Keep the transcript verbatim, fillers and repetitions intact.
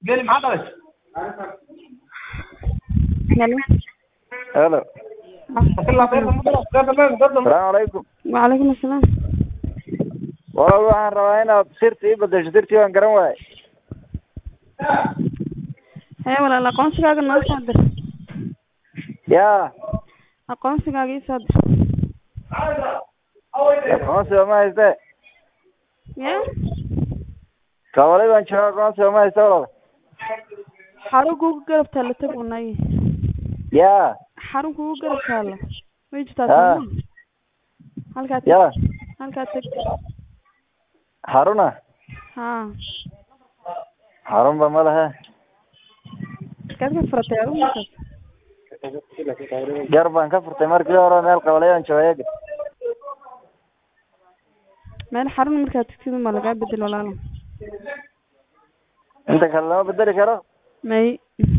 قال ما عطلش هلا هلا الله خير السلام عليكم. وعليكم السلام. والله waxaan rabaa inaad sirta ii bedesho sirtii waan garan waayay. hee walaal aqoonsigaaga noo soo dir. yaa aqoonsigaaga ii soo dir. aqoonsiga ma haystee ya kawalay baan joogaa aqoonsiga ma hayste walaal. xarun kuugu garab taalla tag unay. yaa xarun kuugu garab taalla way jirtaa haa soo halkaa tag yaa halkaa tag. xaruna haa xarunba ma lahe kaad ka furatay adigu markaas. gar baan ka furtay markii hore meel qabalay aan joogay. meel xarun markaad tagtid ma lagaa bedel walaalo. inta kale lama bedeli karo may